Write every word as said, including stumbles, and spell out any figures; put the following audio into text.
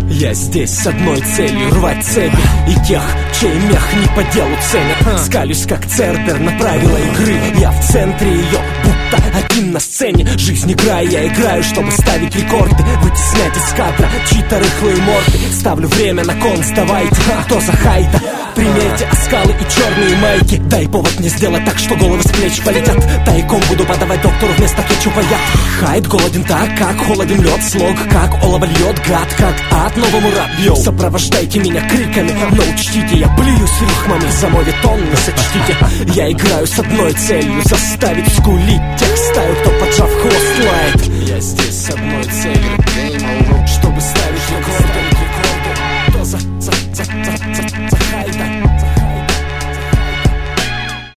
Я здесь с одной целью — рвать цепи и тех, чей мех не по делу ценят. Скалюсь как Цербер на правила игры. Я в центре ее, будто один на сцене. Жизнь игра, я играю, чтобы ставить рекорды, вытеснять из кадра чьи-то рыхлые морды. Ставлю время на кон, сдавайте, кто за хайта. Примерьте оскалы и черные майки. Дай повод мне сделать так, что головы с плеч полетят. Тайком буду подавать доктору вместо кетчупа яд. Хайп голоден так, как холоден лед. Слог, как олово льет, гад, как ад новому рабью. Сопровождайте меня криками, но учтите, я плююсь рифмами. За мой тон не сочтите. Я играю с одной целью — заставить скулить тех стаю, кто поджав хвост лает. Я здесь с одной целью.